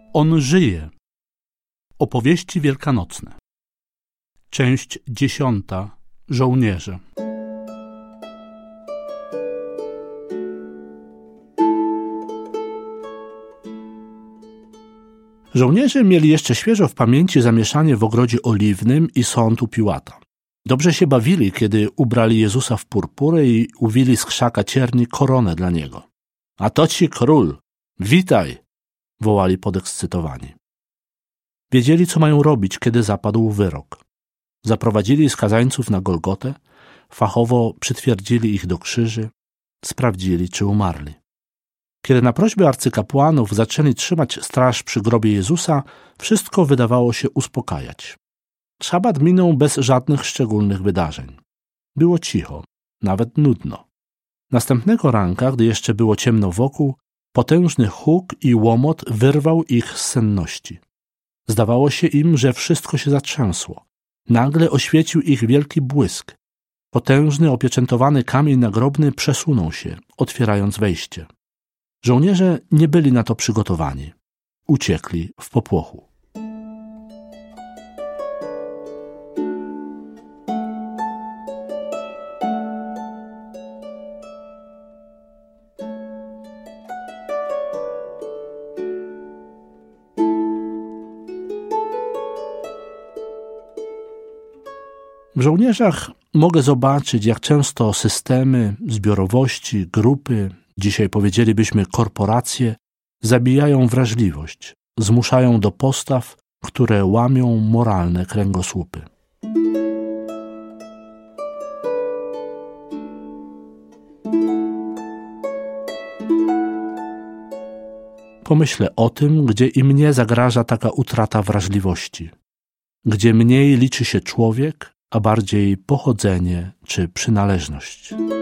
On żyje. Opowieści wielkanocne. Część 10. Żołnierze. Żołnierze mieli jeszcze świeżo w pamięci zamieszanie w ogrodzie oliwnym i sąd u Piłata. Dobrze się bawili, kiedy ubrali Jezusa w purpurę i uwili z krzaka cierni koronę dla Niego. A to ci król! Witaj! Wołali podekscytowani. Wiedzieli, co mają robić, kiedy zapadł wyrok. Zaprowadzili skazańców na Golgotę, fachowo przytwierdzili ich do krzyży, sprawdzili, czy umarli. Kiedy na prośbę arcykapłanów zaczęli trzymać straż przy grobie Jezusa, wszystko wydawało się uspokajać. Szabat minął bez żadnych szczególnych wydarzeń. Było cicho, nawet nudno. Następnego ranka, gdy jeszcze było ciemno wokół, potężny huk i łomot wyrwał ich z senności. Zdawało się im, że wszystko się zatrzęsło. Nagle oświecił ich wielki błysk. Potężny, opieczętowany kamień nagrobny przesunął się, otwierając wejście. Żołnierze nie byli na to przygotowani. Uciekli w popłochu. W żołnierzach mogę zobaczyć, jak często systemy, zbiorowości, grupy, dzisiaj powiedzielibyśmy korporacje, zabijają wrażliwość, zmuszają do postaw, które łamią moralne kręgosłupy. Pomyślę o tym, gdzie i mnie zagraża taka utrata wrażliwości, gdzie mniej liczy się człowiek, a bardziej pochodzenie czy przynależność.